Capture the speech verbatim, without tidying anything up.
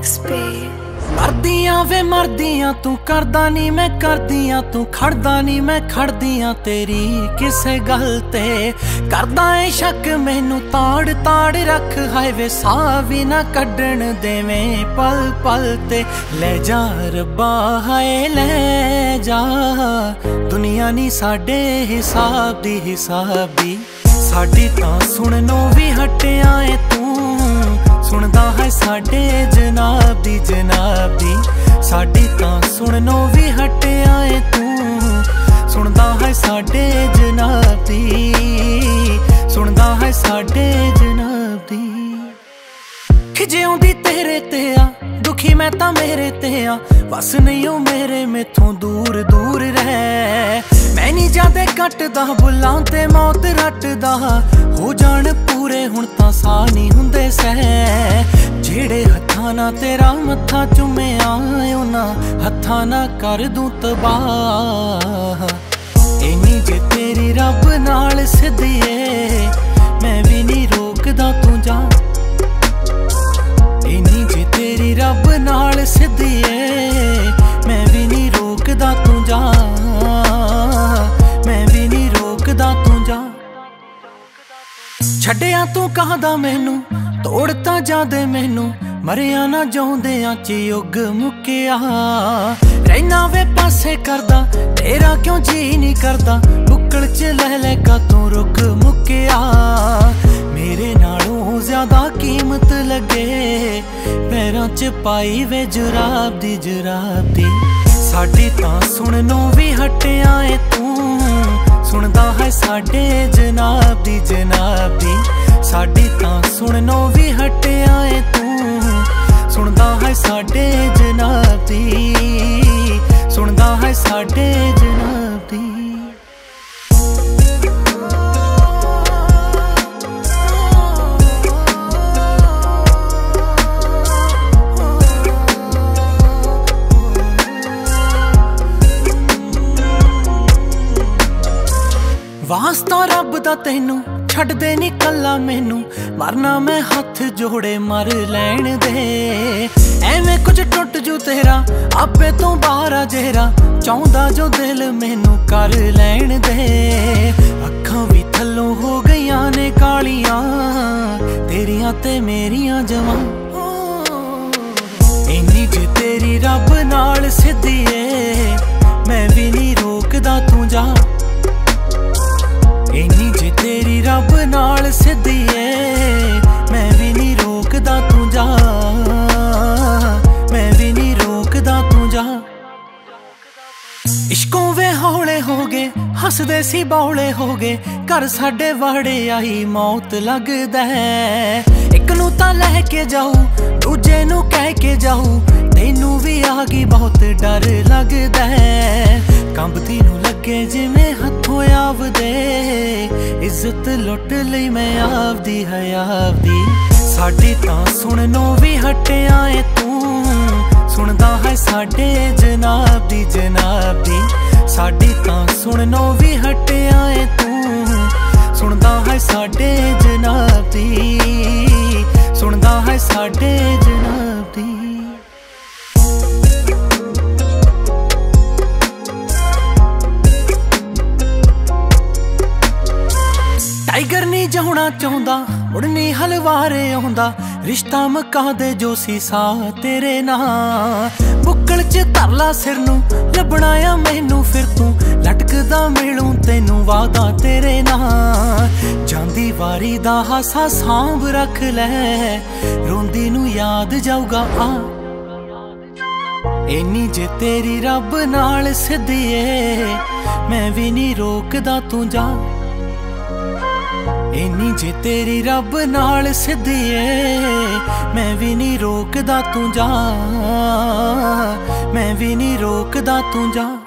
मरदियां वे मरदियां तू करदा नी मैं करदियां तू खड़दा नी मैं खड़दियां तेरी किसे गल ते करदा ऐ शक मैनू ताड़ ताड़ रख हाय वे साह भी ना कड्डण देवें पल पल ते ले जा रब्बा हाय ले जा दुनिया नी साडे हिसाब दी हिसाब दी साडी तां सुणनों भी हटिया ऐ तू सुनदा है साडे जनाब दी जनाब दी साडी तां सुणनों भी हटिया ऐ तू सुनदा है साडे जनाब दी सुनदा है साडे जनाब दी खिजिउंदी तेरे ते आ दुखी मैं तां मेरे ते आ बस नहीं ओ मेरे मैथों दूर दूर रह मैं नी जादे कटदा बुलां ते मौत रटदा हो जाण पूरे हुण तां साह नहीं हुंदे सह जेड़े हत्थां ना तेरा मत्था चुम्मिया उन्हां हत्थां ना कर दूं तबाह इन्नी जे तेरी रब नाल सिद्धी ऐ मैं भी नहीं रोकदा तू जा इन्नी जे तेरी रब नाल सिद्धी ऐ मैं भी नहीं रोकदा तू जा मैं भी नहीं रोकदा तू जा छड्डिया तू कहदा मैनू तोड़ता जादे मैनू मरिया ना जाउंदियां च युग मुक्किया रहना वे पासे करदा तेरा क्यों जी नहीं करदा बुक्कल च लह लै का तू रुक मुक्किया मेरे नालों ज्यादा कीमत लगे पैरां च पाई वे जुराब दी जुराब दी साडी तां सुणनों भी हटिया ऐ तू सुनदा है साडे जनाब दी जनाब दी साडी तां सुणनों भी हटिया ऐ तू सुनदा है साडे जनाब दी सुनदा है साडे जनाब दी वास्ता रब दा तैनू छड़ दे नी कल्ला मैनू मरना मैं हथ जोड़े मर लैण दे एवें कुछ टुट जू तेरा आपे तू बाहर जेरा चाहुंदा जो दिल मैनू कर लैण दे अखां भी थल्लों हो गईयां ने कालियां तेरियां ते मेरियां जवां इन्नी जे तेरी रब नाल सिद्धी ऐ मैं भी नहीं रोकदा तू जा इन्नी जे तेरी रब नाल सिद्धी ऐ मैं भी नहीं रोकदा तू जा मैं भी नहीं रोकदा तू जा इश्कों वे हौले हो गए हसदे सी बौले हो गए घर साडे वाड़े आई मौत लगदा है एक नू तां लैके जाऊ दूजे नू कह के जाऊ तैनू भी आ गई बहुत डर लगदा है कंबदी नू लगे जिवें हथों आवदे इज्जत लुट लई मैं आपदी है आपदी साडी तां सुणनों भी हटिया ऐ तू सुनदा है साडे जनाब दी जनाब दी साडी तां सुणनों भी हटिया ऐ तू सुनदा है साडे जनाब दी सुनदा है साडे जनाब दी टाइगर नहीं जाना चाहुंदा मुड़ नहीं हलवारे आउंदा रिश्ता मका दे जो सी सा तेरे ना बुक्कल च तरला सिर नू लभना आ मैनू फिर तू लटकदा मिलूं तैनू वादा तेरे ना जांदी वारी दा हासा सांभ रख लै रोंदी नू याद जाऊगा आ इन्नी जे तेरी रब नाल सिद्धी ऐ मैं भी नहीं रोकदा तू जा इन्नी जे तेरी रब नाल सिद्धी ऐ मैं भी नहीं रोकदा तू जा मैं भी नहीं रोकदा तू जा।